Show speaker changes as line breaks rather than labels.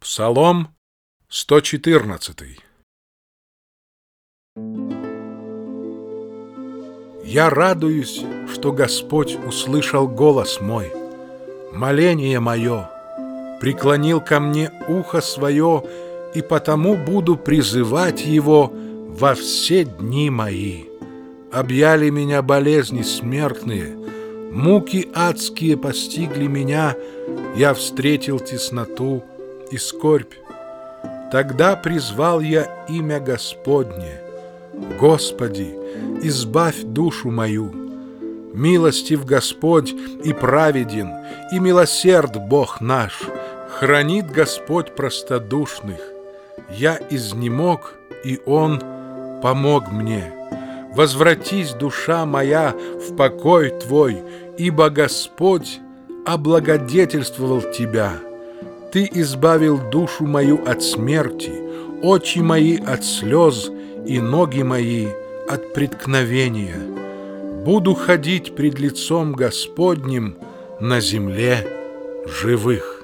Псалом 114. Я радуюсь, что Господь услышал голос мой, моление мое, преклонил ко мне ухо свое, и потому буду призывать Его во все дни мои. Объяли меня болезни смертные, муки адские постигли меня, я встретил тесноту и скорбь. Тогда призвал я имя Господне: Господи, избавь душу мою. Милостив Господь и праведен, и милосерд Бог наш. Хранит Господь простодушных. Я изнемог, и Он помог мне. Возвратись, душа моя, в покой Твой, ибо Господь облагодетельствовал Тебя. Ты избавил душу мою от смерти, очи мои от слез и ноги мои от преткновения. Буду ходить пред лицом Господним на земле живых.